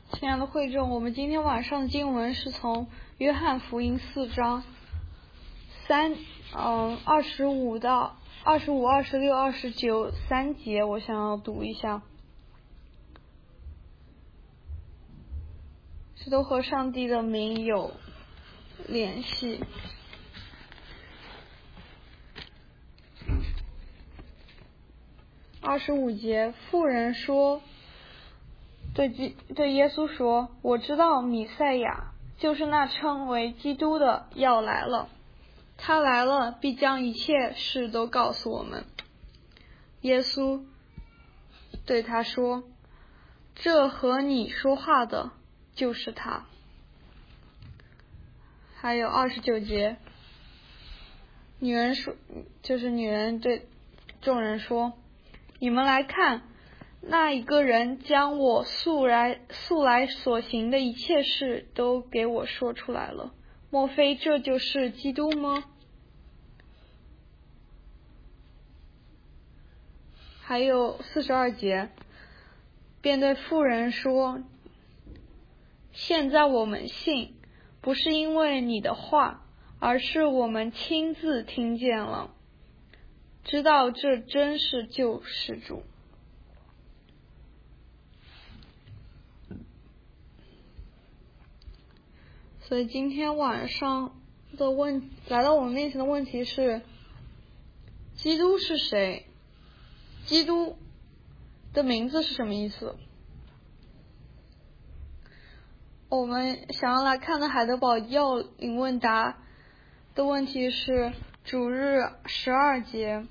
亲爱的会众，我们今天晚上的经文是从约翰福音4章25到25、26、29 3节，我想要读一下，这都和上帝的名有联系。25节，妇人说，对耶稣说，我知道弥赛亚，就是那称为基督的要来了，他来了必将一切事都告诉我们。耶稣对他说，这和你说话的就是他。还有29节，女人对众人说，你们来看，那一个人将我素来所行的一切事都给我说出来了，莫非这就是基督吗？还有42节，便对妇人说，现在我们信，不是因为你的话，而是我们亲自听见了，知道这真是救世主。所以今天晚上来到我们面前的问题是，基督是谁？基督的名字是什么意思？我们想要来看的海德堡要领问答的问题是主日12节，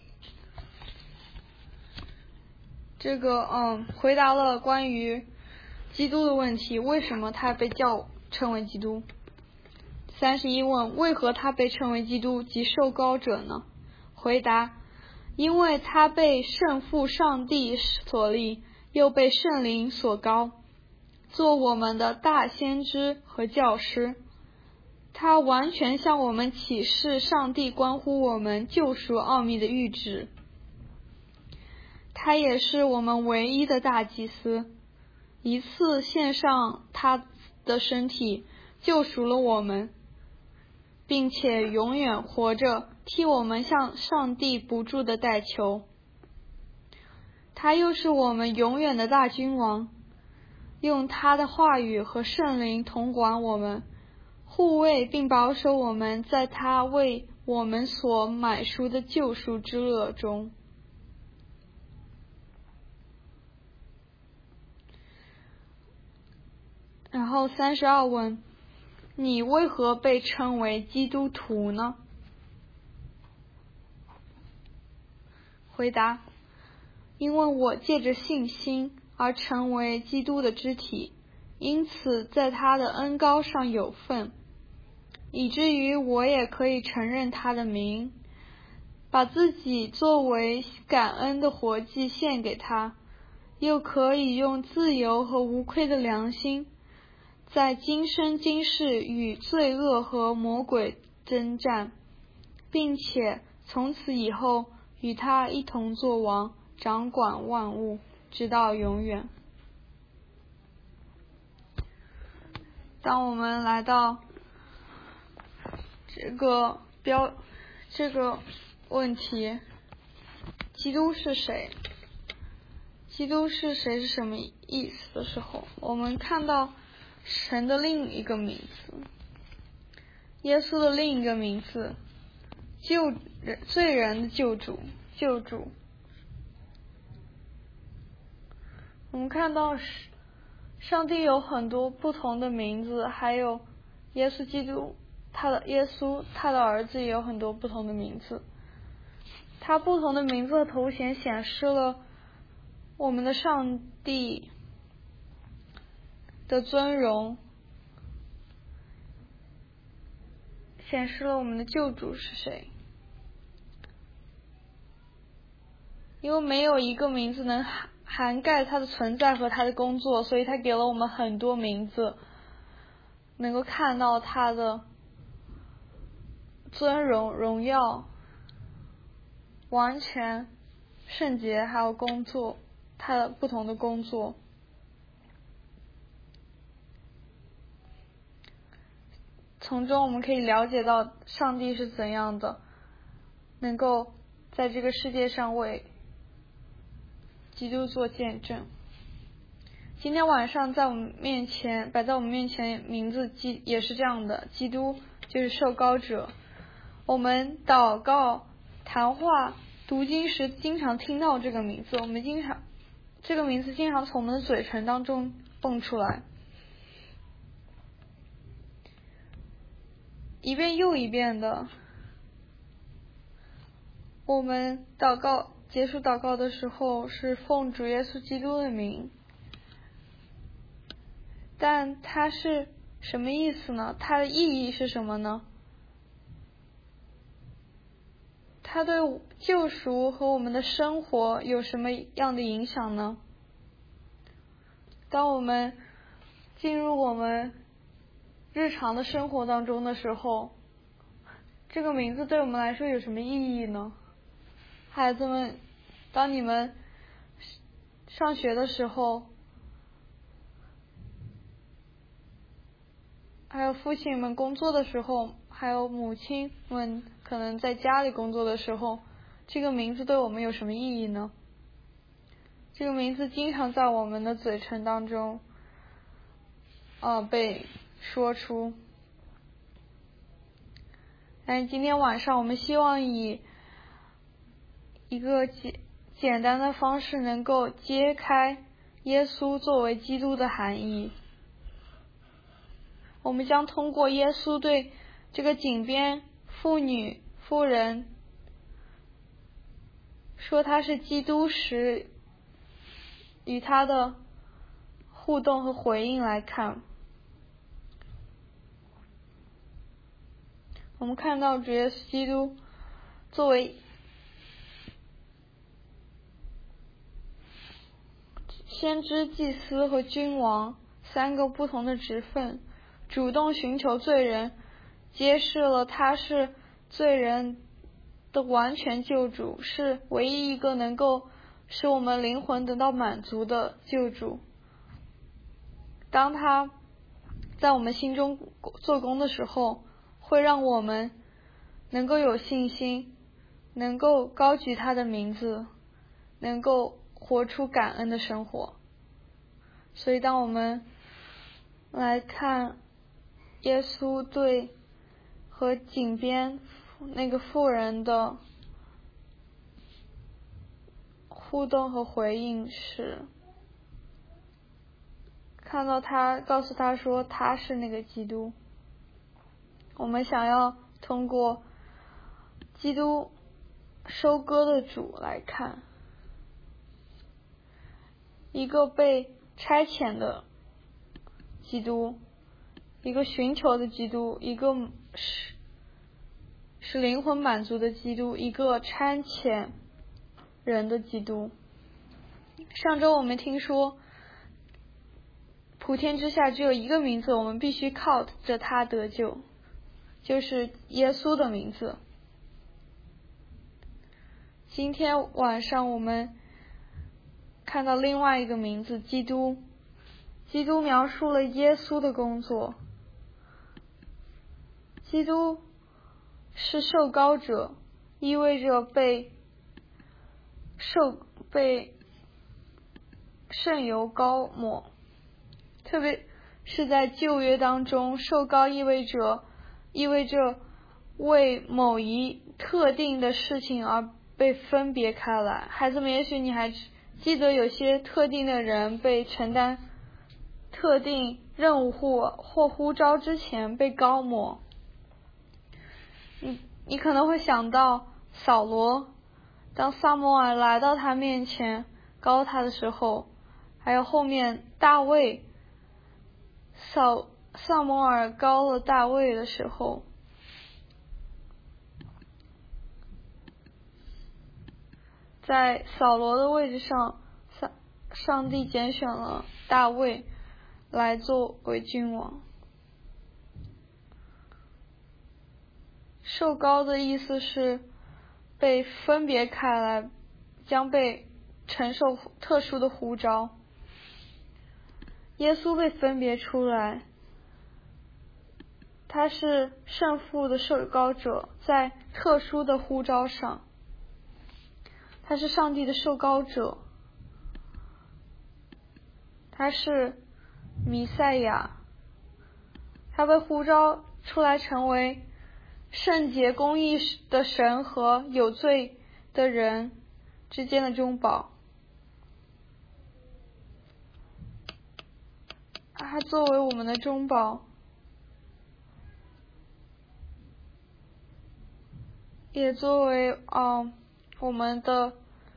这个回答了关于基督的问题，为什么他被称为基督。31问，为何他被称为基督及受膏者呢？回答，因为他被圣父上帝所立，又被圣灵所膏，做我们的大先知和教师。他完全向我们启示上帝关乎我们救赎奥秘的预旨。他也是我们唯一的大祭司，一次献上他的身体，救赎了我们，并且永远活着，替我们向上帝不住的代求。他又是我们永远的大君王，用他的话语和圣灵统管我们，护卫并保守我们在他为我们所买赎的救赎之乐中。然后32问，你为何被称为基督徒呢？回答，因为我借着信心而成为基督的肢体，因此在他的恩膏上有份，以至于我也可以承认他的名，把自己作为感恩的活祭献给他，又可以用自由和无愧的良心，在今生今世与罪恶和魔鬼征战，并且从此以后与他一同作王，掌管万物，直到永远。当我们来到这个问题，基督是谁？基督是谁是什么意思的时候，我们看到神的另一个名字，耶稣的另一个名字，罪人的救主。我们看到上帝有很多不同的名字，还有耶稣基督，他的儿子也有很多不同的名字。他不同的名字和头衔显示了我们的上帝的尊荣，显示了我们的救主是谁。因为没有一个名字能涵盖他的存在和他的工作，所以他给了我们很多名字，能够看到他的尊荣、荣耀、完全、圣洁，还有工作，他的不同的工作。 从中我们可以了解到上帝是怎样的，能够在这个世界上为基督做见证。今天晚上在我们面前摆在我们面前名字也是这样的，基督就是受膏者。我们祷告、谈话、读经时经常听到这个名字，这个名字经常从我们的嘴唇当中蹦出来，一遍又一遍的。我们结束祷告的时候是奉主耶稣基督的名，但它是什么意思呢？它的意义是什么呢？它对救赎和我们的生活有什么样的影响呢？当我们进入我们日常的生活当中的时候，这个名字对我们来说有什么意义呢？孩子们，当你们上学的时候，还有父亲们工作的时候，还有母亲们可能在家里工作的时候，这个名字对我们有什么意义呢？这个名字经常在我们的嘴唇当中被说出。但是今天晚上我们希望以一个简单的方式能够揭开耶稣作为基督的含义。我们将通过耶稣对这个井边妇人说他是基督时与他的互动和回应来看，我们看到主耶稣基督作为先知、祭司和君王三个不同的职分，主动寻求罪人，揭示了他是罪人的完全救主，是唯一一个能够使我们灵魂得到满足的救主。当他在我们心中做工的时候，会让我们能够有信心，能够高举他的名字，能够活出感恩的生活。所以当我们来看耶稣对和井边那个妇人的互动和回应时，看到他告诉他说他是那个基督，我们想要通过基督收割的主来看，一个被差遣的基督，一个寻求的基督，一个是灵魂满足的基督，一个差遣人的基督。上周我们听说普天之下只有一个名字，我们必须靠着他得救，就是耶稣的名字。今天晚上我们看到另外一个名字，基督。基督描述了耶稣的工作。基督是受膏者，意味着被圣油膏抹，特别是在旧约当中，受膏意味着为某一特定的事情而被分别开来。孩子们，也许你还记得有些特定的人被承担特定任务或呼召之前被膏抹。你可能会想到扫罗，当撒母耳来到他面前膏他的时候，还有后面大卫，撒母耳膏了大卫的时候，在扫罗的位置上，上帝拣选了大卫来作为君王。受膏的意思是被分别开来，将被承受特殊的呼召。耶稣被分别出来， 他是圣父的受膏者，在特殊的呼召上，他是上帝的受膏者，他是弥赛亚，他被呼召出来成为圣洁公义的神和有罪的人之间的中保。他作为我们的中保，也作为我们的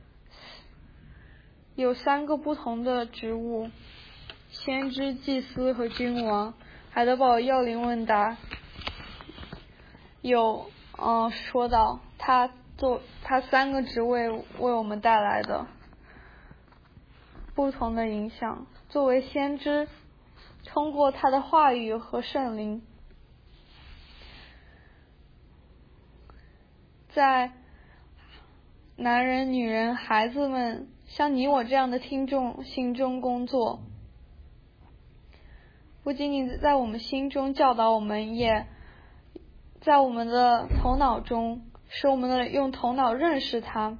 有3个不同的职务：先知、祭司和君王。海德堡要灵问答有说到他3个职位为我们带来的不同的影响。作为先知，通过他的话语和圣灵，在男人、女人、孩子们像你我这样的听众心中工作，不仅仅在我们心中教导我们，也在我们的头脑中，使我们用头脑认识他，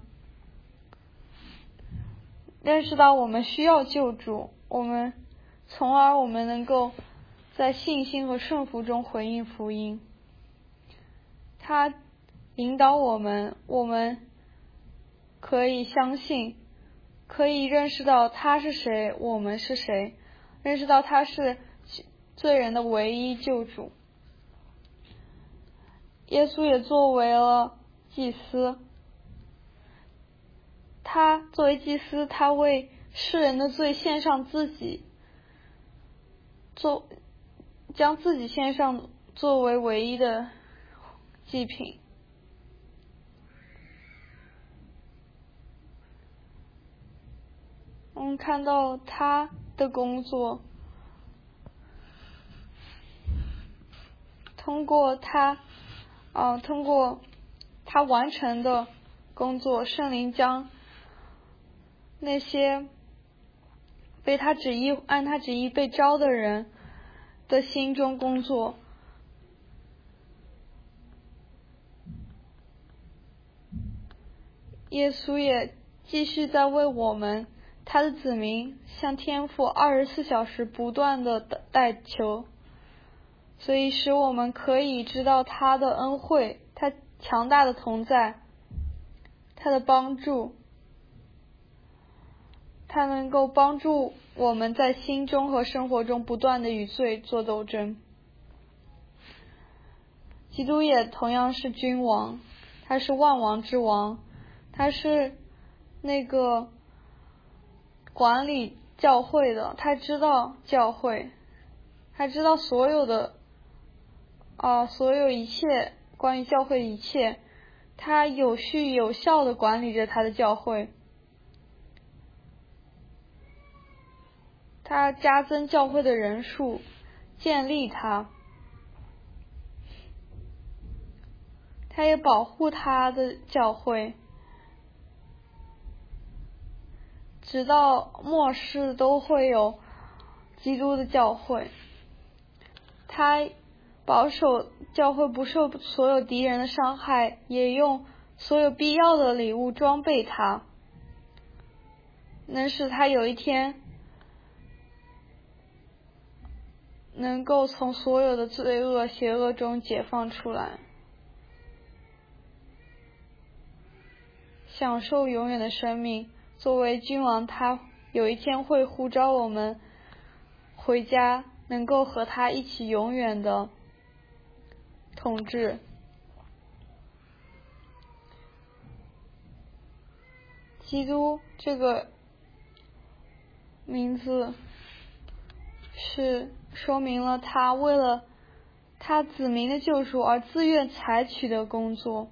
认识到我们需要救主，从而我们能够在信心和顺服中回应福音。他引导我们可以相信，可以认识到他是谁，我们是谁，认识到他是罪人的唯一救主。耶稣也作为了祭司，他作为祭司，他为世人的罪献上自己，将自己献上作为唯一的祭品。我们看到他的工作，通过他完成的工作，圣灵将那些按他旨意被召的人的心中工作。耶稣也继续在为我们他的子民向天父24小时不断的代求，所以使我们可以知道他的恩惠，他强大的同在，他的帮助，他能够帮助我们在心中和生活中不断的与罪做斗争。基督也同样是君王，他是万王之王，他是那个管理教会的，他知道教会，他知道所有一切关于教会的一切，他有序有效的管理着他的教会，他加增教会的人数，建立他，他也保护他的教会，直到末世都会有基督的教会。他保守教会不受所有敌人的伤害，也用所有必要的礼物装备他，能使他有一天能够从所有的罪恶邪恶中解放出来，享受永远的生命。作为君王，他有一天会呼召我们回家，能够和他一起永远的统治。基督这个名字是说明了他为了他子民的救赎而自愿采取的工作。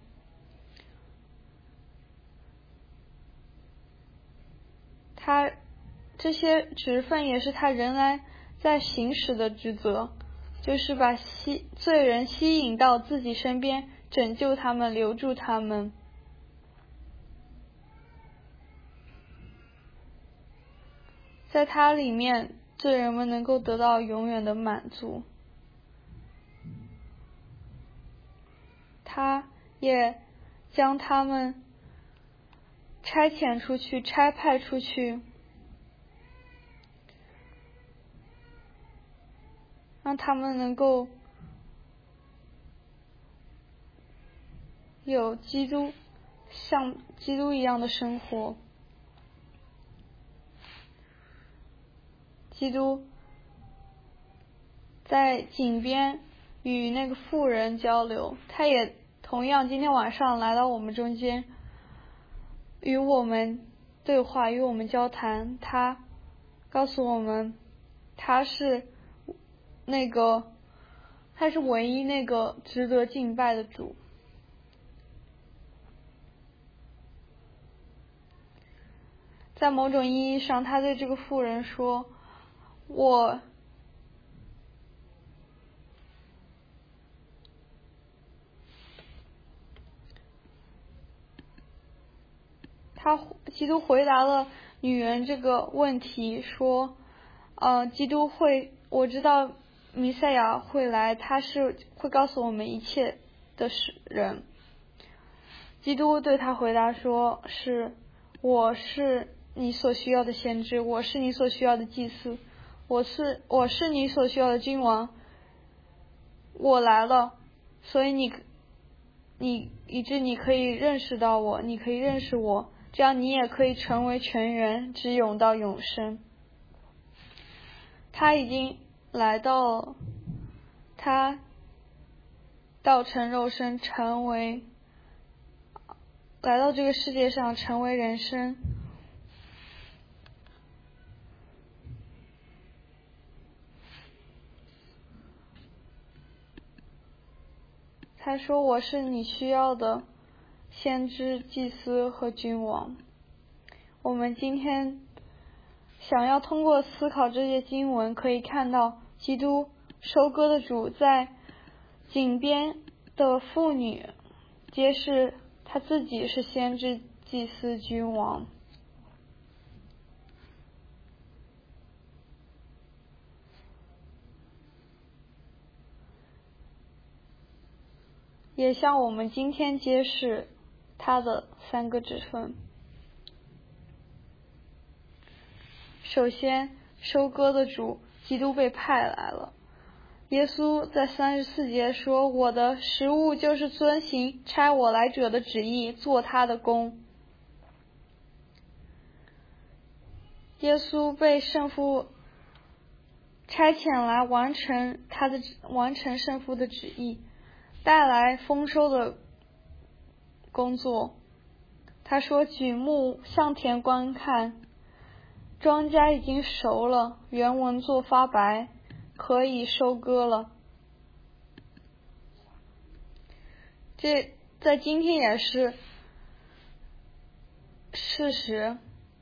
他这些职分也是他仍然在行使的职责，就是把罪人吸引到自己身边，拯救他们，留住他们。在他里面，罪人们能够得到永远的满足。 他也将他们差遣出去，差派出去，让他们能够有像基督一样的生活。基督在井边与那个妇人交流，他也同样今天晚上来到我们中间，与我们对话，与我们交谈。他告诉我们，他是唯一那个值得敬拜的主。在某种意义上，他对这个妇人说，基督回答了女人这个问题，说我知道弥赛亚会来，他是会告诉我们一切的人。基督对他回答说，我是你所需要的先知，我是你所需要的祭司，我是你所需要的君王，我来了，所以以致你可以认识到我，你可以认识我，这样你也可以成为全员，直永到永生。他已经来到了，他道成肉身，来到这个世界上，成为人生。他说，我是你需要的先知、祭司和君王。我们今天想要通过思考这些经文，可以看到基督收割的主在井边的妇女揭示他自己是先知、祭司、君王。也向我们今天揭示他的3个职分。首先，收割的主基督被派来了。耶稣在34节说，我的食物就是遵行差我来者的旨意，做他的工。耶稣被圣父差遣来完成圣父的旨意，带来丰收的工作。他说，举目向田观看，庄稼已经熟了，原文做发白，可以收割了。这在今天也是事实。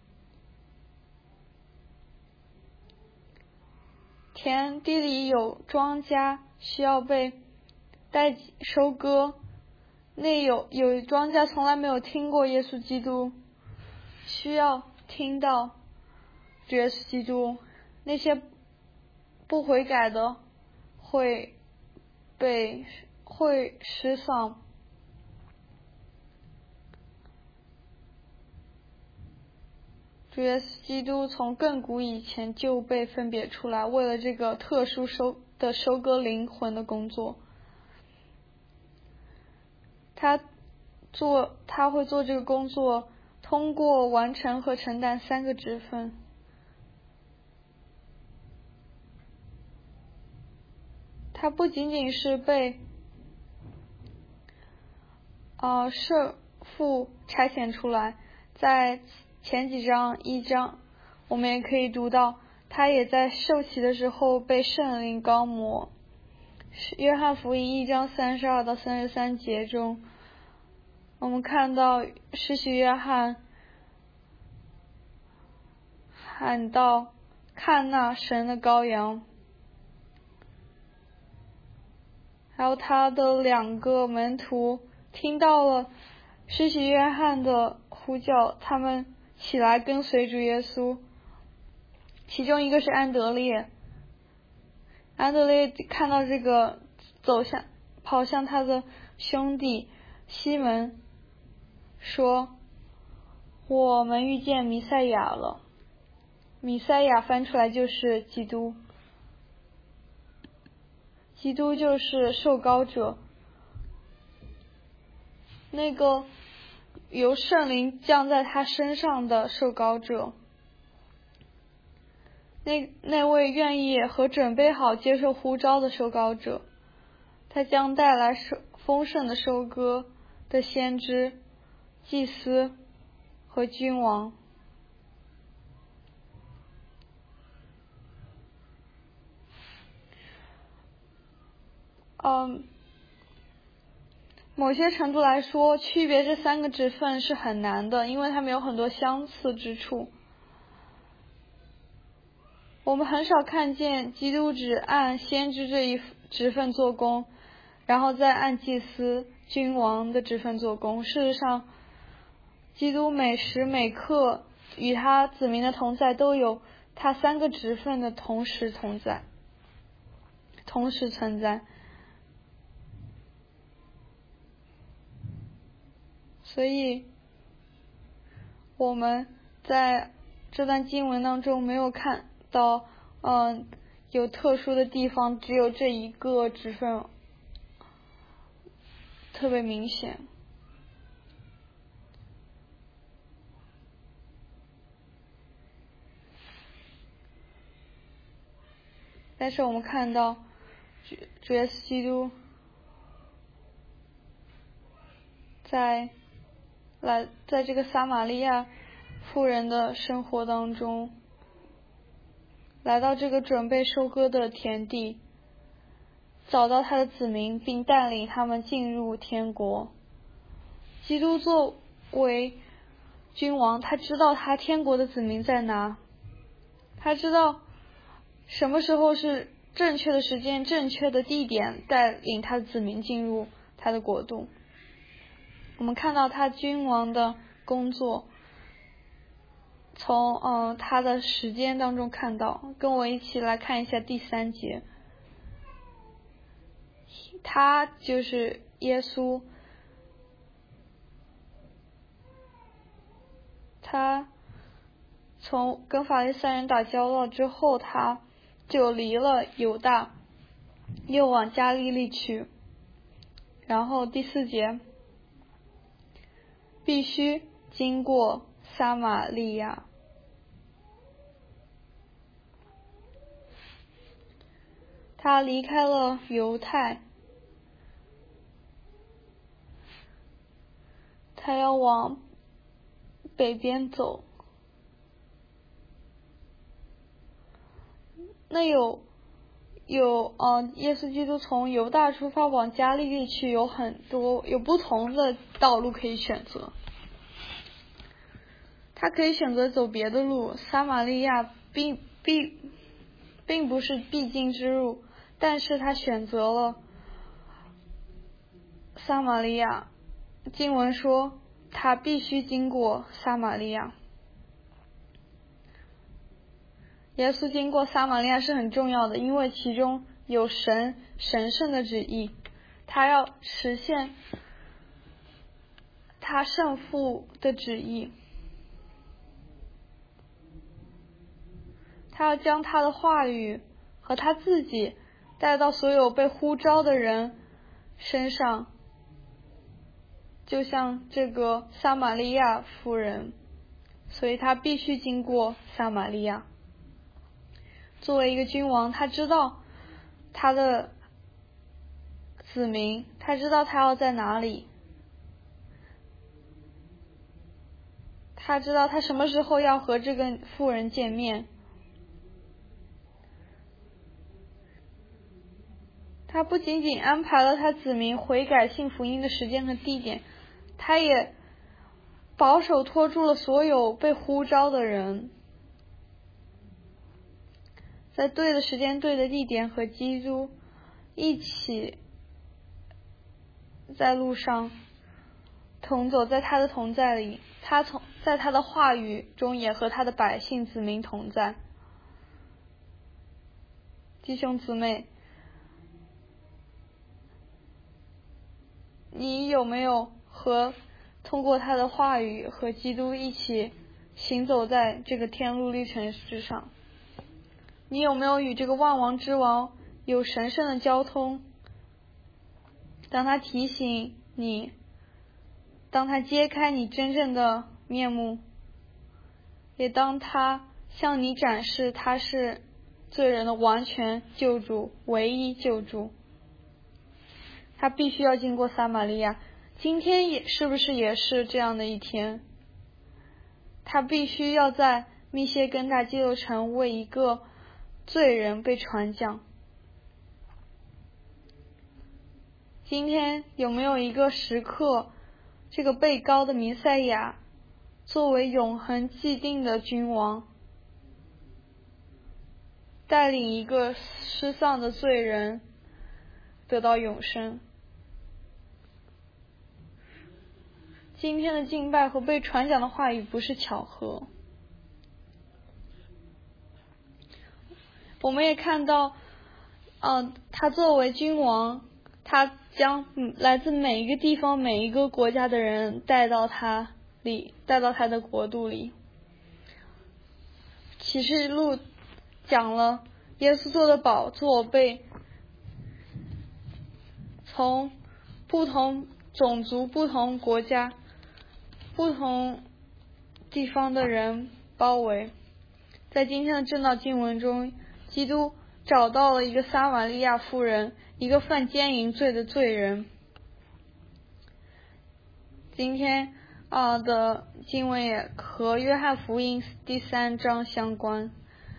田地里有庄稼需要被收割，有庄稼从来没有听过耶稣基督，需要听到耶稣基督。那些不悔改的会失丧。主耶稣基督从亘古以前就被分别出来，为了这个特殊收割灵魂的工作。他会做这个工作，通过完成和承担3个职分。他不仅仅是被圣父差遣出来，在前几章1章我们也可以读到，他也在受洗的时候被圣灵膏抹。约翰福音1章32到33节中，我们看到施洗约翰喊道，看那神的羔羊。还有他的2个门徒听到了施洗约翰的呼叫，他们起来跟随主耶稣。其中一个是安德烈看到这个跑向他的兄弟西门说：“我们遇见弥赛亚了。”弥赛亚翻出来就是基督，基督就是受膏者，那个由圣灵降在他身上的受膏者，那位愿意和准备好接受呼召的受膏者，他将带来丰盛的收割的先知、祭司和君王。某些程度来说，区别这三个职分是很难的，因为它们有很多相似之处。我们很少看见基督只按先知这一职分做工，然后再按祭司、君王的职分做工。事实上，基督每时每刻与他子民的同在，都有他三个职分的同时存在。所以我们在这段经文当中没有看到有特殊的地方，只有这一个职分特别明显。但是我们看到主耶稣基督在这个撒玛利亚妇人的生活当中，来到这个准备收割的田地，找到他的子民，并带领他们进入天国。基督作为君王，他知道他天国的子民在哪，他知道什么时候是正确的时间、正确的地点，带领他的子民进入他的国度。我们看到他君王的工作，从他的时间当中看到。跟我一起来看一下第3节，他就是耶稣，他从跟法利赛人打交道之后，他就离了犹大，又往加利利去。然后第4节，必须经过撒玛利亚。他离开了犹太，他要往北边走。那有耶稣基督从犹大出发往加利利去，有不同的道路可以选择。他可以选择走别的路，撒玛利亚并不是必经之路，但是他选择了撒玛利亚。经文说他必须经过撒玛利亚。耶稣经过撒玛利亚是很重要的，因为其中有神圣的旨意，他要实现他圣父的旨意，他要将他的话语和他自己带到所有被呼召的人身上，就像这个撒玛利亚妇人，所以他必须经过撒玛利亚。作为一个君王，他知道他的子民，他知道他要在哪里，他知道他什么时候要和这个妇人见面。他不仅仅安排了他子民悔改信福音的时间和地点，他也保守托住了所有被呼召的人，在对的时间、对的地点和基督一起在路上同走，在他的同在里，在他的话语中也和他的百姓子民同在。弟兄姊妹， 你有没有通过他的话语和基督一起行走在这个天路历程之上？你有没有与这个万王之王有神圣的交通？当他提醒你，当他揭开你真正的面目，也当他向你展示他是罪人的完全救主，唯一救主，他必须要经过撒玛利亚。今天是不是也是这样的一天？他必须要在密歇根大基督城为一个罪人被传讲。今天有没有一个时刻，这个被膏的弥赛亚作为永恒既定的君王，带领一个失丧的罪人得到永生？今天的敬拜和被传讲的话语不是巧合。我们也看到，他作为君王，他将来自每一个地方、每一个国家的人带到他的国度里。启示录讲了耶稣做的宝座被从不同种族、不同国家、不同地方的人包围。在今天的正道经文中，基督找到了一个撒玛利亚妇人，一个犯奸淫罪的罪人。今天的经文也和约翰福音第3章相关。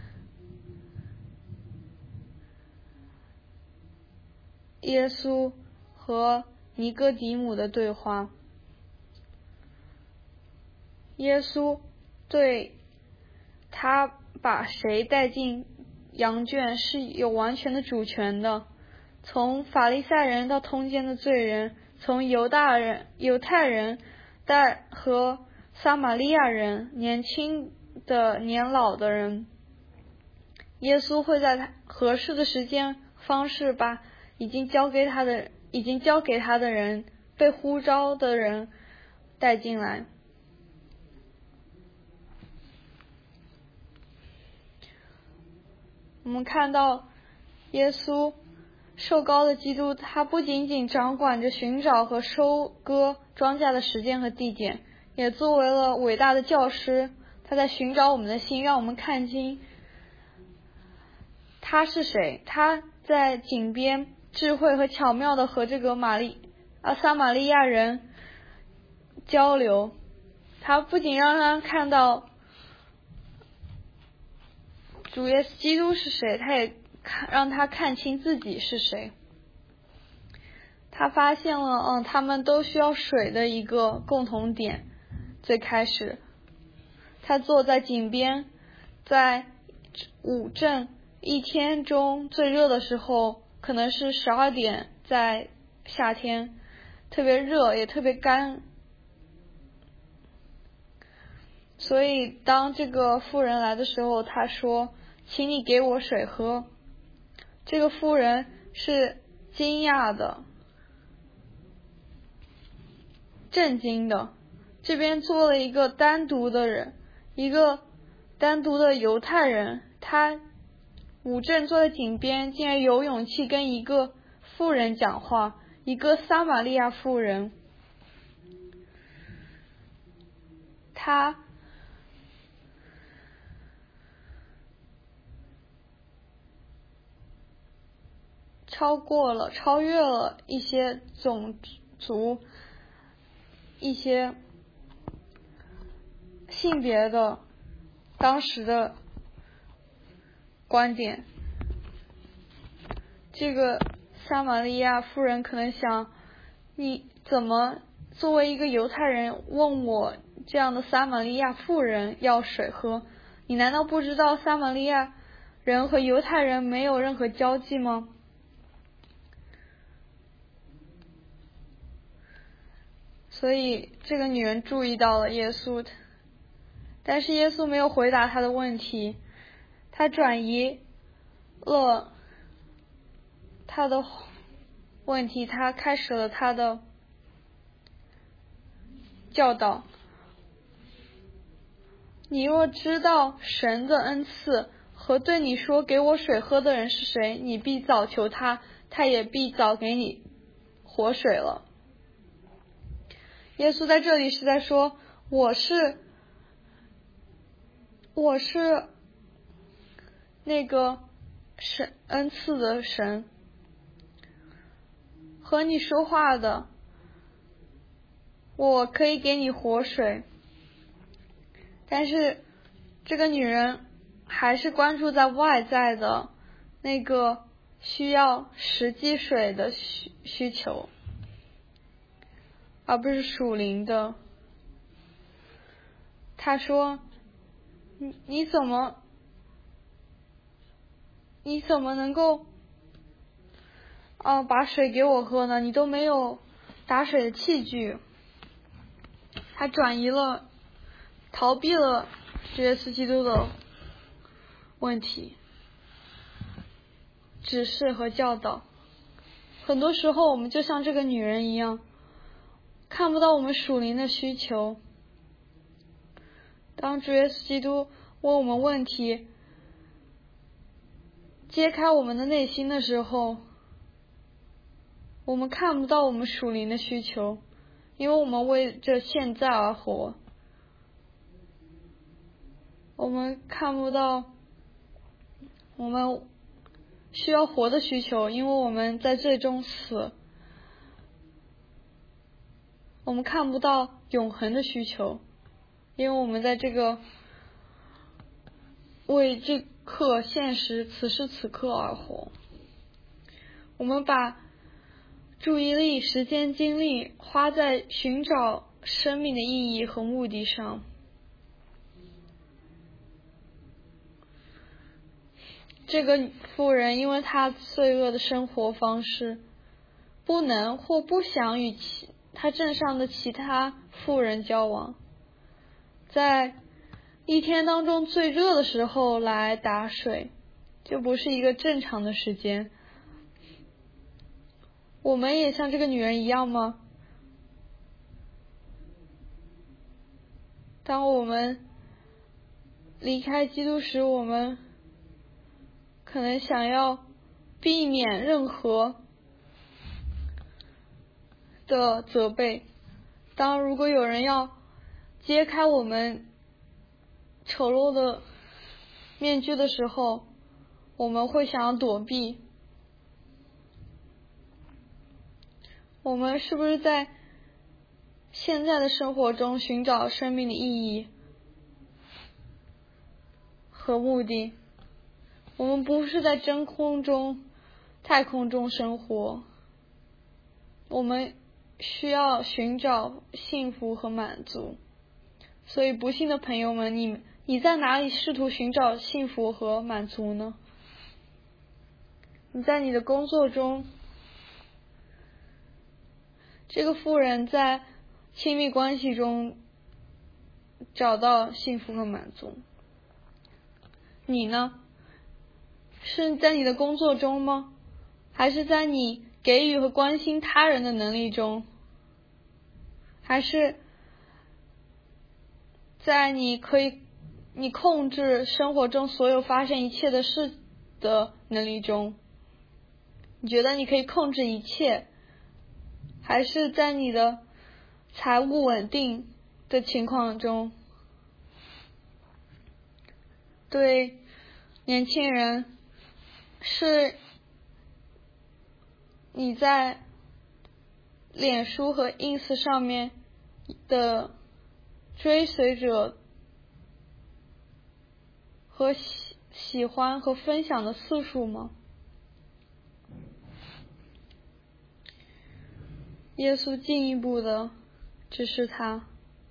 耶稣和尼哥底母的对话。耶稣对他把谁带进羊圈是有完全的主权的，从法利赛人到通奸的罪人，从犹太人和撒玛利亚人，年轻的年老的人，耶稣会在他合适的时间方式把已经交给他的人，被呼召的人带进来。我们看到耶稣受膏的基督，他不仅仅掌管着寻找和收割庄稼的时间和地点，也作为了伟大的教师，他在寻找我们的心，让我们看清他是谁。他在井边智慧和巧妙的和这个撒玛利亚人交流，他不仅让他看到主耶稣基督是谁，他也让他看清自己是谁。他发现了他们都需要水的一个共同点。最开始他坐在井边，在午正一天中最热的时候，可能是12点，在夏天特别热也特别干，所以当这个妇人来的时候，他说，请你给我水喝。这个妇人是惊讶的，震惊的。这边做了一个单独的人，一个单独的犹太人，他午正坐在井边，竟然有勇气跟一个妇人讲话，一个撒玛利亚妇人。他超越了一些种族、一些性别的当时的观点。这个撒玛利亚妇人可能想，你怎么作为一个犹太人问我这样的撒玛利亚妇人要水喝？你难道不知道撒玛利亚人和犹太人没有任何交际吗？所以这个女人注意到了耶稣，但是耶稣没有回答她的问题，他转移了他的问题，他开始了他的教导。你若知道神的恩赐和对你说给我水喝的人是谁，你必早求他，他也必早给你活水了。耶稣在这里是在说，我是那个神恩赐的神，和你说话的，我可以给你活水。但是这个女人还是关注在外在的那个需要实际水的需求，而不是属灵的。她说你怎么能够把水给我喝呢？你都没有打水的器具。她逃避了主耶稣基督的问题、指示和教导。很多时候我们就像这个女人一样，看不到我们属灵的需求。当主耶稣基督问我们问题，揭开我们的内心的时候，我们看不到我们属灵的需求，因为我们为着现在而活。我们看不到我们需要活的需求，因为我们在最终死。我们看不到永恒的需求，因为我们在这个为这刻现实此时此刻而活。我们把注意力、时间、精力花在寻找生命的意义和目的上。这个妇人因为她罪恶的生活方式，不能或不想与她镇上的其他妇人交往，在一天当中最热的时候来打水，就不是一个正常的时间。我们也像这个女人一样吗？当我们离开基督时，我们可能想要避免任何的责备。如果有人要揭开我们丑陋的面具的时候，我们会想要躲避。我们是不是在现在的生活中寻找生命的意义和目的？我们不是在太空中生活，我们需要寻找幸福和满足。所以不幸的朋友们，你在哪里试图寻找幸福和满足呢？你在你的工作中，这个妇人在亲密关系中找到幸福和满足。你呢？是在你的工作中吗？还是在你给予和关心他人的能力中？还是在你控制生活中所有发生一切的事的能力中？你觉得你可以控制一切？还是在你的财务稳定的情况中？对年轻人，是你在脸书和 ins 上面的追随者和喜欢和分享的次数吗？耶稣进一步的指示他，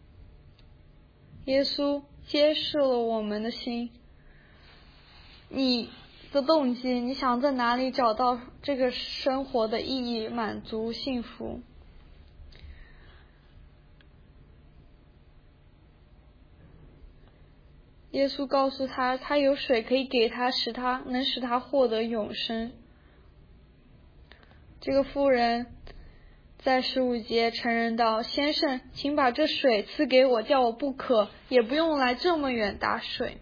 耶稣揭示了我们的心，你的动机，你想在哪里找到这个生活的意义、满足、幸福？耶稣告诉他，他有水可以给他，能使他获得永生。这个妇人在15节承认道：先生，请把这水赐给我，叫我不渴，也不用来这么远打水。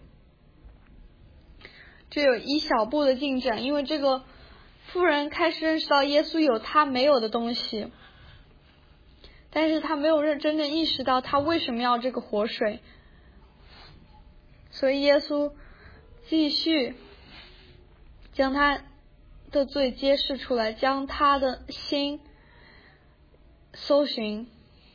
这有一小步的进展，因为这个妇人开始认识到耶稣有他没有的东西，但是他没有真正意识到他为什么要这个活水。所以耶稣继续将他的罪揭示出来，将他的心搜寻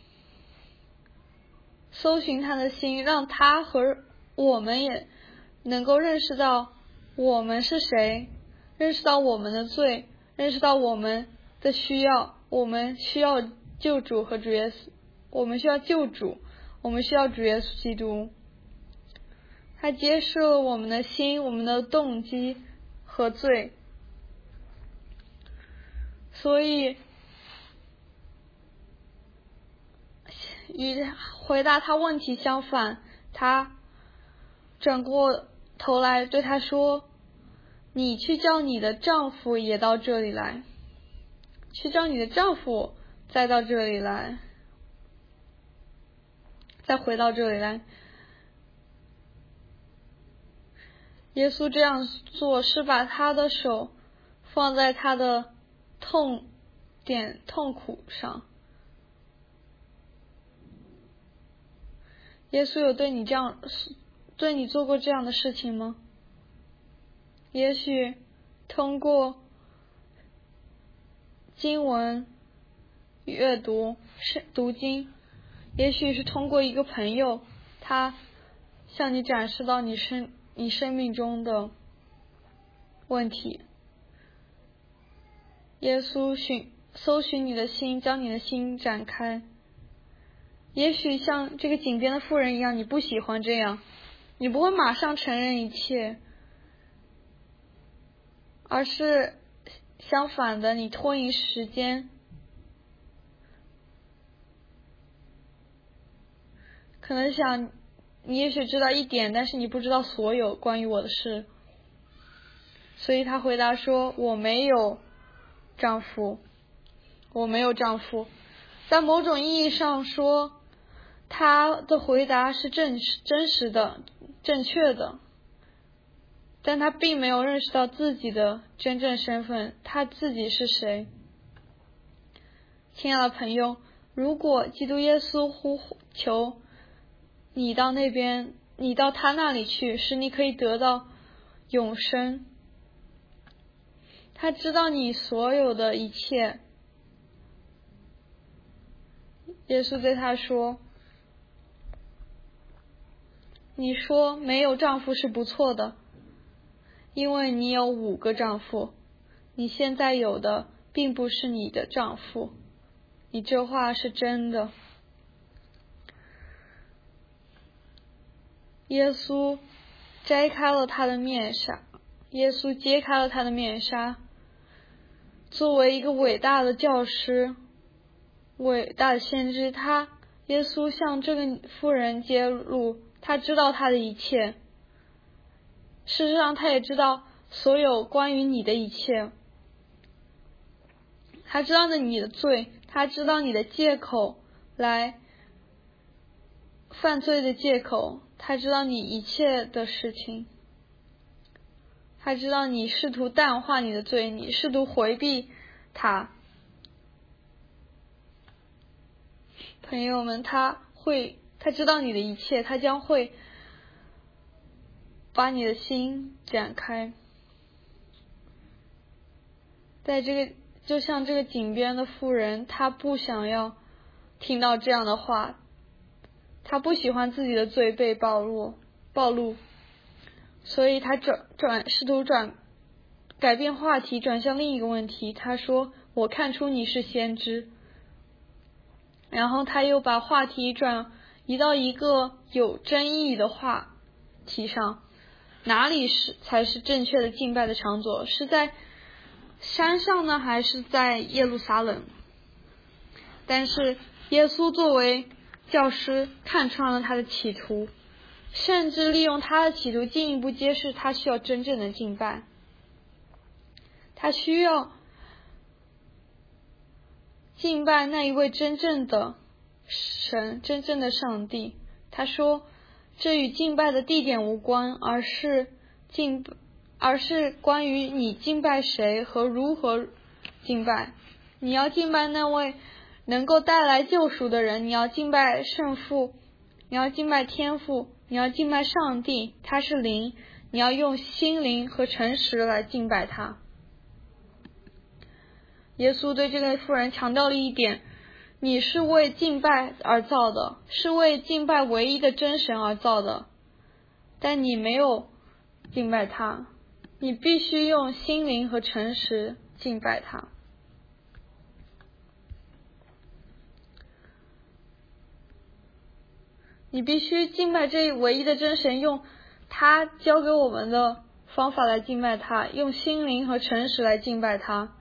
他的心，让他和我们也能够认识到我们是谁，认识到我们的罪，认识到我们的需要，我们需要救主和主耶稣，我们需要救主，我们需要主耶稣基督。他揭示了我们的心，我们的动机和罪。所以与回答他问题相反，他转过头来对他说：你去叫你的丈夫也到这里来，去叫你的丈夫再到这里来，再回到这里来。耶稣这样做是把他的手放在他的痛苦上。耶稣有对你做过这样的事情吗？也许通过经文阅读读经，也许是通过一个朋友，他向你展示到你生命中的问题。耶稣搜寻你的心，将你的心展开。也许像这个井边的妇人一样，你不喜欢这样，你不会马上承认一切，而是相反的，你拖延时间。可能想你也许知道一点，但是你不知道所有关于我的事。所以他回答说：我没有丈夫。在某种意义上说，他的回答是真实的、正确的，但他并没有认识到自己的真正身份，他自己是谁。亲爱的朋友，如果基督耶稣呼求你到那边，你到他那里去，使你可以得到永生，他知道你所有的一切。耶稣对他说：你说没有丈夫是不错的，因为你有5个丈夫，你现在有的并不是你的丈夫，你这话是真的。耶稣揭开了他的面纱，作为一个伟大的教师，伟大的先知，耶稣向这个妇人揭露，他知道他的一切，事实上他也知道所有关于你的一切，他知道你的罪，他知道你的借口，来犯罪的借口，他知道你一切的事情，他知道你试图淡化你的罪，你试图回避他。朋友们，他知道你的一切，他将会把你的心展开。就像这个井边的妇人，她不想要听到这样的话，她不喜欢自己的罪被暴露，所以她试图改变话题，转向另一个问题。她说：我看出你是先知。然后他又把话题移到一个有争议的话题上，哪里才是正确的敬拜的场所？是在山上呢，还是在耶路撒冷？但是耶稣作为教师看穿了他的企图，甚至利用他的企图进一步揭示他需要真正的敬拜，他需要敬拜那一位真正的神，真正的上帝。他说，这与敬拜的地点无关，而是关于你敬拜谁和如何敬拜。你要敬拜那位能够带来救赎的人，你要敬拜圣父，你要敬拜天父，你要敬拜上帝，他是灵，你要用心灵和诚实来敬拜他。耶稣对这个妇人强调了一点，你是为敬拜而造的，是为敬拜唯一的真神而造的，但你没有敬拜他，你必须用心灵和诚实敬拜他。你必须敬拜这唯一的真神，用他教给我们的方法来敬拜他，用心灵和诚实来敬拜他。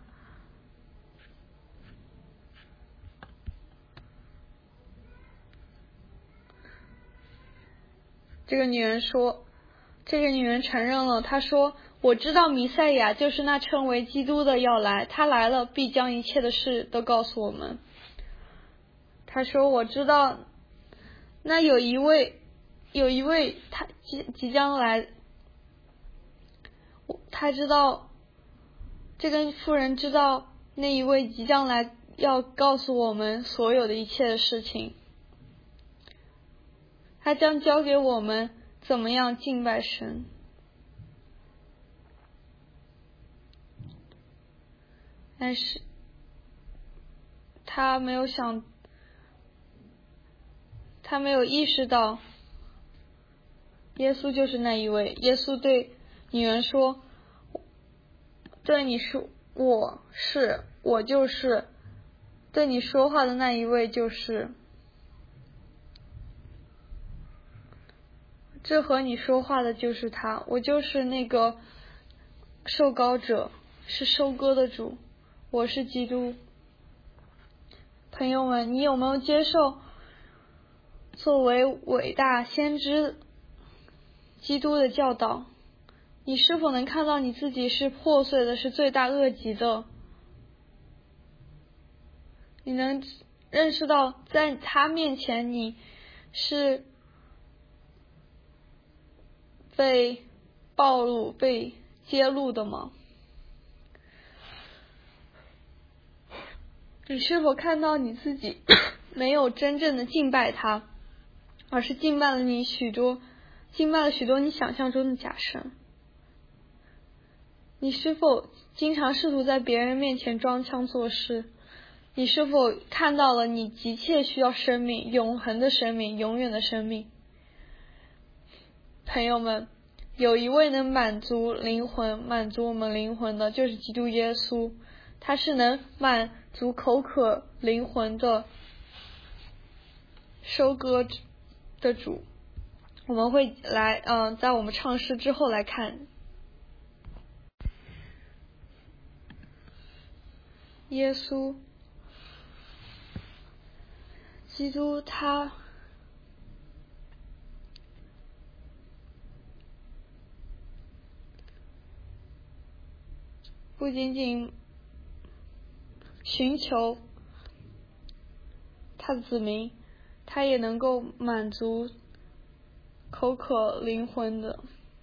这个女人承认了，她说，我知道弥赛亚就是那称为基督的要来，他来了必将一切的事都告诉我们。她说，我知道那有一位他即将来，他知道，这个妇人知道那一位即将来要告诉我们所有的一切的事情，他将教给我们怎么样敬拜神。但是他没有意识到耶稣就是那一位。耶稣对女人说，对你说，我就是对你说话的那一位，就是这和你说话的就是他，我就是那个受膏者，是收割的主，我是基督。朋友们，你有没有接受作为伟大先知基督的教导？你是否能看到你自己是破碎的，是罪大恶极的？你能认识到在他面前你是被暴露、被揭露的吗？你是否看到你自己没有真正的敬拜他，而是敬拜了许多你想象中的假神？你是否经常试图在别人面前装腔作势？你是否看到了你急切需要生命，永恒的生命，永远的生命？朋友们，有一位能满足我们灵魂的，就是基督耶稣。他是能满足口渴灵魂的收割的主。我们会来在我们唱诗之后来看耶稣基督，他不仅仅寻求他的子民，他也能够满足口渴灵魂的。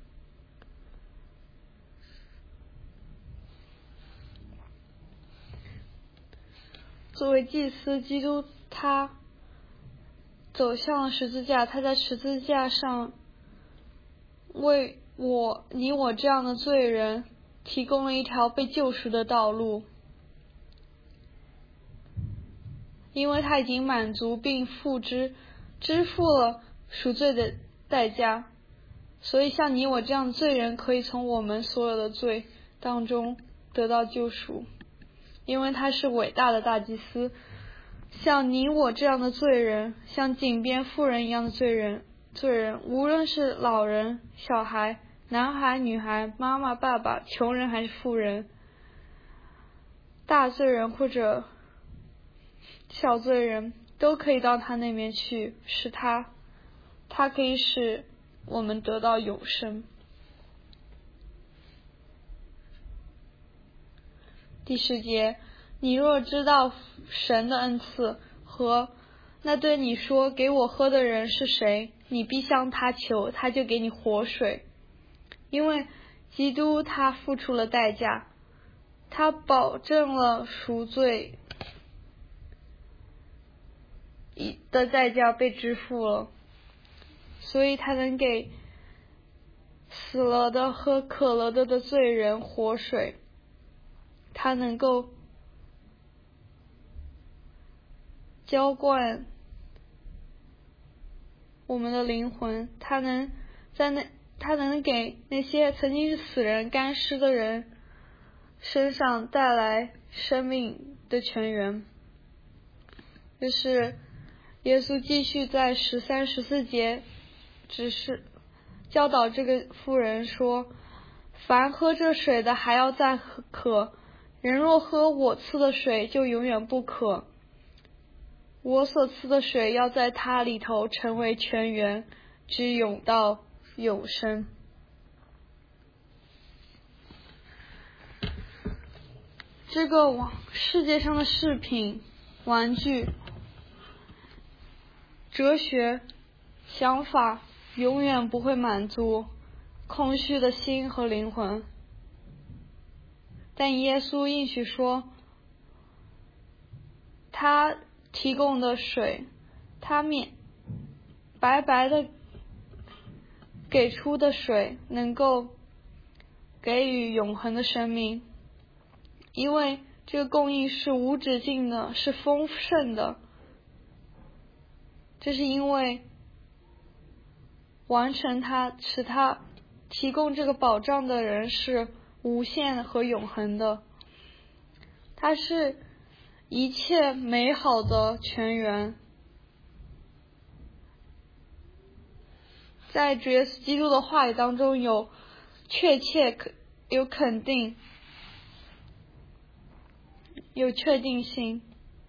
作为祭司，基督他走向十字架，他在十字架上为你我这样的罪人提供了一条被救赎的道路，因为他已经满足并支付了赎罪的代价，所以像你我这样的罪人可以从我们所有的罪当中得到救赎。因为他是伟大的大祭司，像你我这样的罪人，像井边妇人一样的罪人，无论是老人、小孩、男孩、女孩、妈妈、爸爸、穷人还是富人，大罪人或者小罪人，都可以到他那边去，使他可以使我们得到永生。第10节， 你若知道神的恩赐和那对你说给我喝的人是谁，你必向他求，他就给你活水。因为基督他付出了代价，他保证了赎罪的代价被支付了，所以他能给死了的和渴了的罪人活水，他能够浇灌我们的灵魂，他能给那些曾经是死人干尸的人身上带来生命的泉源。就是耶稣继续在13、14节只是教导这个妇人说，凡喝这水的还要再渴，人若喝我赐的水就永远不渴，我所赐的水要在他里头成为泉源，直涌到永生。这个世界上的饰品、玩具、哲学、想法永远不会满足空虚的心和灵魂，但耶稣应许说，他提供的水，他白白的给出的水，能够给予永恒的生命，因为这个供应是无止境的，是丰盛的。这是因为完成它，使它提供这个保障的人是无限和永恒的，它是一切美好的泉源。在主耶稣基督的话语当中有确切，有肯定，有确定性。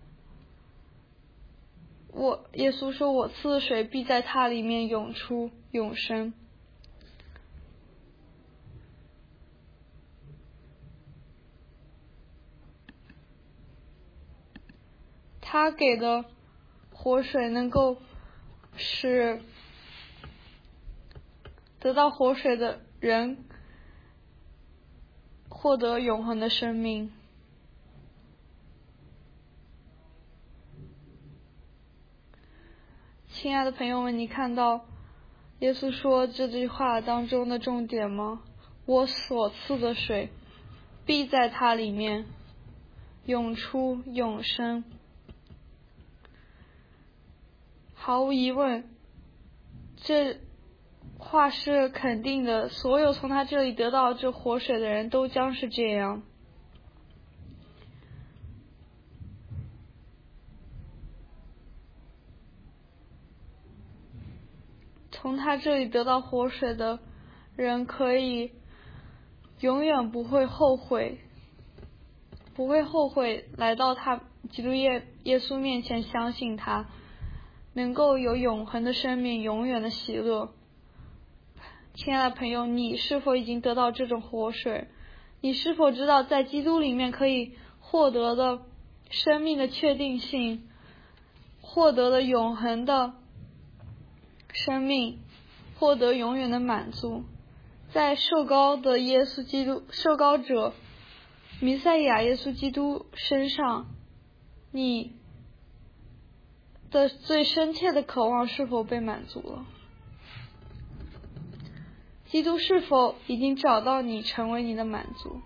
耶稣说，我赐的水必在它里面涌出永生。他给的活水能够使得到活水的人获得永恒的生命。亲爱的朋友们，你看到耶稣说这句话当中的重点吗？我所赐的水必在它里面涌出永生。毫无疑问，这话是肯定的，所有从他这里得到这活水的人都将是这样。从他这里得到活水的人可以永远不会后悔来到他基督耶稣面前相信他，能够有永恒的生命，永远的喜乐。亲爱的朋友，你是否已经得到这种活水？你是否知道在基督里面可以获得的生命的确定性，获得了永恒的生命，获得永远的满足？在受膏的耶稣基督，受膏者弥赛亚耶稣基督身上，你的最深切的渴望是否被满足了？基督是否已经找到你，成为你的满足？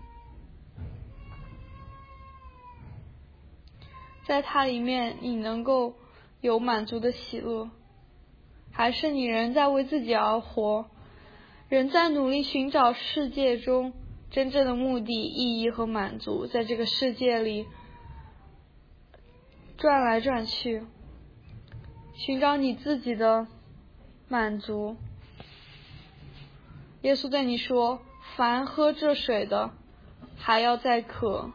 在他里面你能够有满足的喜乐，还是你仍在为自己而活，仍在努力寻找世界中真正的目的、意义和满足，在这个世界里转来转去，寻找你自己的满足？耶稣对你说，凡喝这水的还要再渴，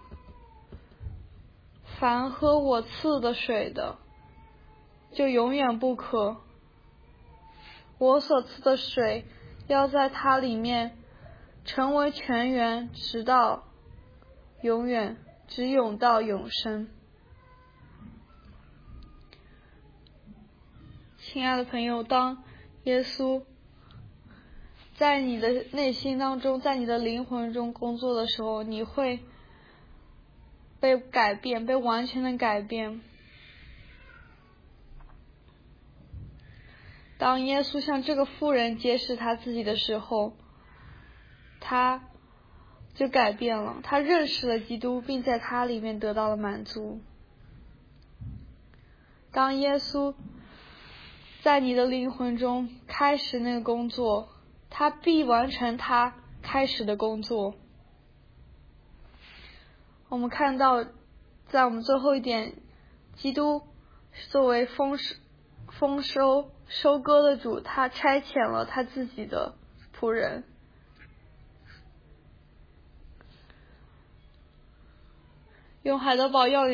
凡喝我赐的水的就永远不渴，我所赐的水要在它里面成为泉源，直到永远， 直涌到永生。亲爱的朋友，当耶稣在你的内心当中，在你的灵魂中工作的时候，你会被改变，被完全的改变。当耶稣向这个妇人揭示他自己的时候，他就改变了，他认识了基督，并在他里面得到了满足。当耶稣在你的灵魂中开始那个工作，他必完成他开始的工作。我们看到在我们最后一点，基督作为收割的主，他差遣了他自己的仆人。用海德堡要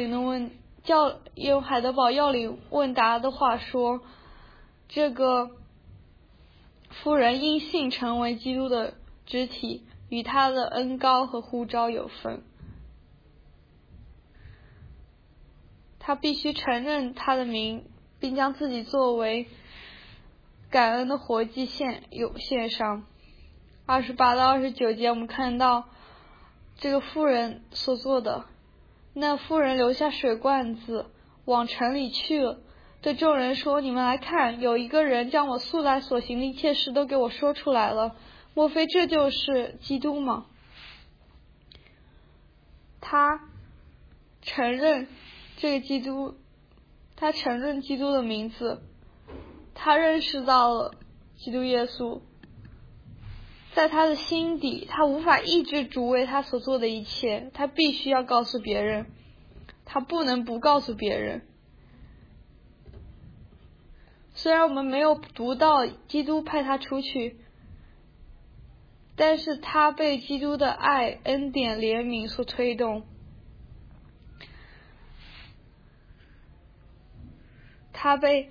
领问答的话说，这个妇人因信成为基督的肢体，与他的恩膏和呼召有分。他必须承认他的名，并将自己作为感恩的活祭献上。28到29节我们看到这个妇人所做的。那妇人留下水罐子，往城里去了，对众人说：“你们来看，有一个人将我素来所行的一切事都给我说出来了，莫非这就是基督吗？”他承认这个基督，他承认基督的名字，他认识到了基督耶稣。在他的心底，他无法抑制主为他所做的一切，他必须要告诉别人，他不能不告诉别人。虽然我们没有读到基督派他出去，但是他被基督的爱、恩典、怜悯所推动，他被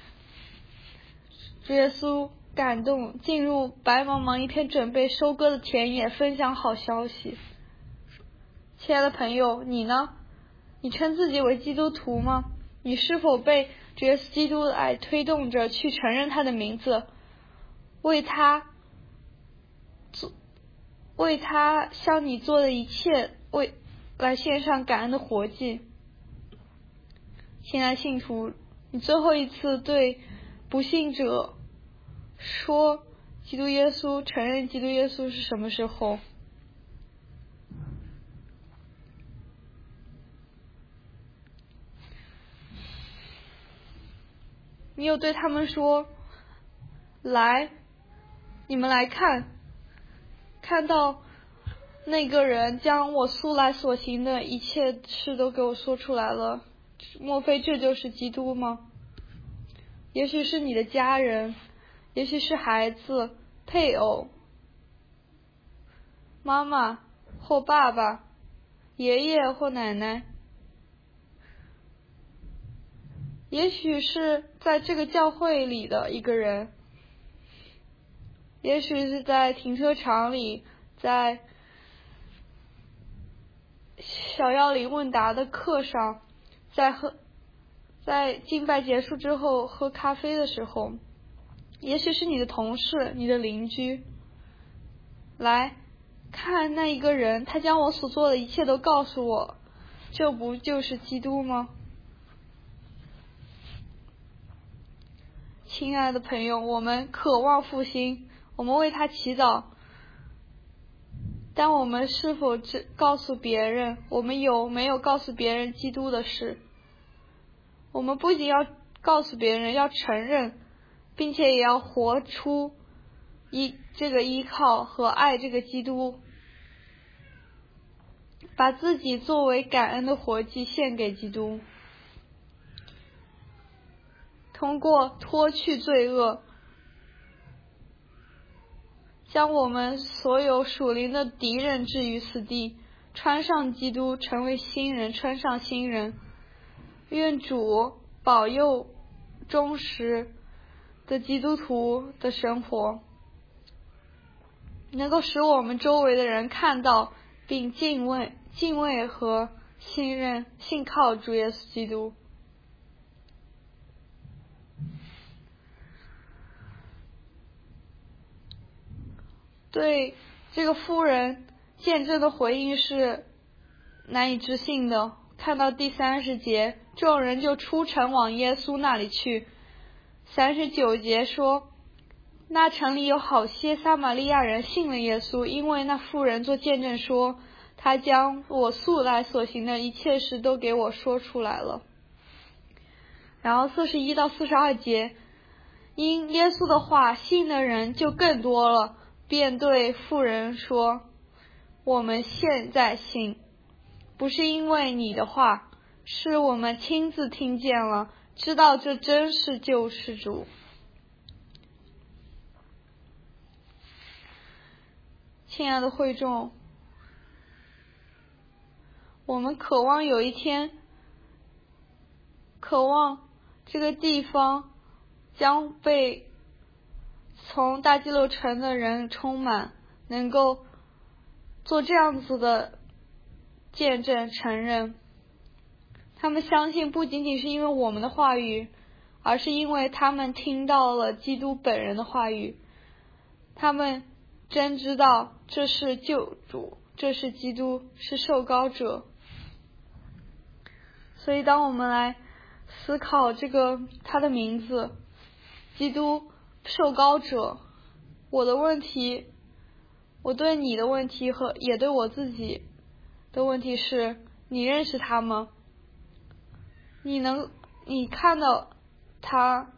主耶稣感动，进入白茫茫一片准备收割的田野，分享好消息。亲爱的朋友，你呢？你称自己为基督徒吗？你是否被主耶稣基督的爱推动着去承认他的名字，为他向你做的一切来献上感恩的活祭？亲爱的信徒，你最后一次对不信者说承认基督耶稣是什么时候？你有对他们说，来，你们来看到那个人将我素来所行的一切事都给我说出来了，莫非这就是基督吗？也许是你的家人，也许是孩子、配偶、妈妈或爸爸、爷爷或奶奶，也许是在这个教会里的一个人，也许是在停车场里，在小要领问答的课上，在敬拜结束之后喝咖啡的时候，也许是你的同事、你的邻居，来看那一个人，他将我所做的一切都告诉我，这不就是基督吗？亲爱的朋友，我们渴望复兴，我们为他祈祷，但我们是否告诉别人，我们有没有告诉别人基督的事？我们不仅要告诉别人，要承认，并且也要活出这个依靠和爱这个基督，把自己作为感恩的活祭献给基督，通过脱去罪恶，将我们所有属灵的敌人置于死地，穿上基督，成为新人，穿上新人。愿主保佑忠实的基督徒的生活，能够使我们周围的人看到并敬畏和信靠主耶稣基督。对这个妇人见证的回应是难以置信的。看到第30节，众人就出城往耶稣那里去。39节说，那城里有好些撒玛利亚人信了耶稣，因为那妇人做见证说，他将我素来所行的一切事都给我说出来了。然后41到42节，因耶稣的话信的人就更多了，便对妇人说，我们现在信，不是因为你的话，是我们亲自听见了，知道这真是救世主。亲爱的会众，我们渴望有一天，渴望这个地方将被从大基路城的人充满，能够做这样子的见证承认。他们相信不仅仅是因为我们的话语，而是因为他们听到了基督本人的话语。他们真知道这是救主，这是基督，是受膏者。所以当我们来思考他的名字，基督受膏者，我的问题，我对你的问题和也对我自己的问题是，你认识他吗？你看到他，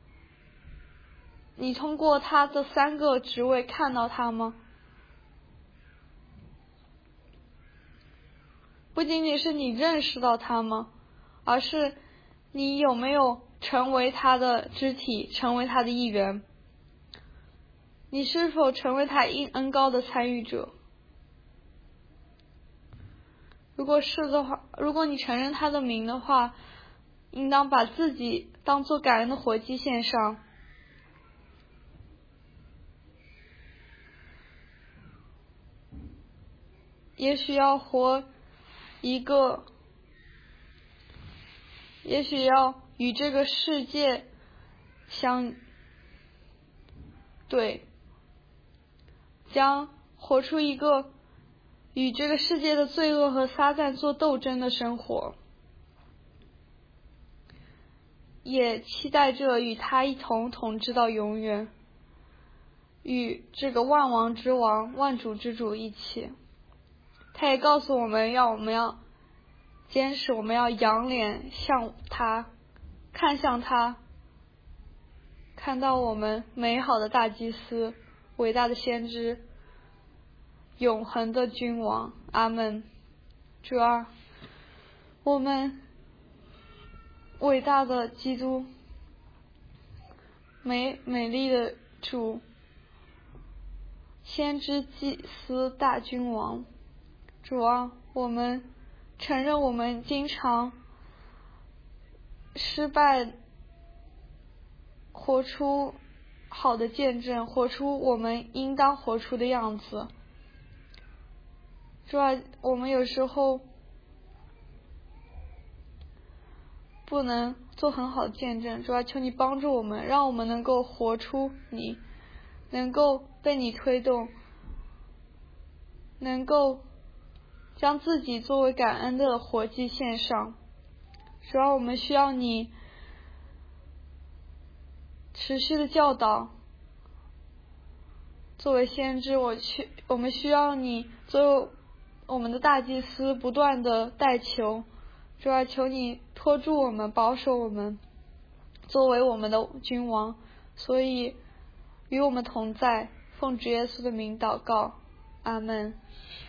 你通过他的3个职位看到他吗？不仅仅是你认识到他吗？而是你有没有成为他的肢体，成为他的一员？你是否成为他恩膏的参与者？如果是的话，如果你承认他的名的话，应当把自己当作感恩的活祭献上。也许要与这个世界将活出一个与这个世界的罪恶和撒旦做斗争的生活，也期待着与他一同统治到永远，与这个万王之王、万主之主一起。他也告诉我们要坚持，我们要仰脸向他，看向他，看到我们美好的大祭司、伟大的先知、永恒的君王。阿们。主啊，我们伟大的基督，美丽的主，先知祭司大君王。主啊，我们承认我们经常失败，活出好的见证，活出我们应当活出的样子。主啊，我们有时候不能做很好的见证，主啊，求你帮助我们，让我们能够活出你，能够被你推动，能够将自己作为感恩的活祭献上。主啊，我们需要你持续的教导。作为先知，我们需要你作为我们的大祭司，不断的代求。主啊，求你托住我们，保守我们，作为我们的君王。所以与我们同在，奉主耶稣的名祷告，阿们。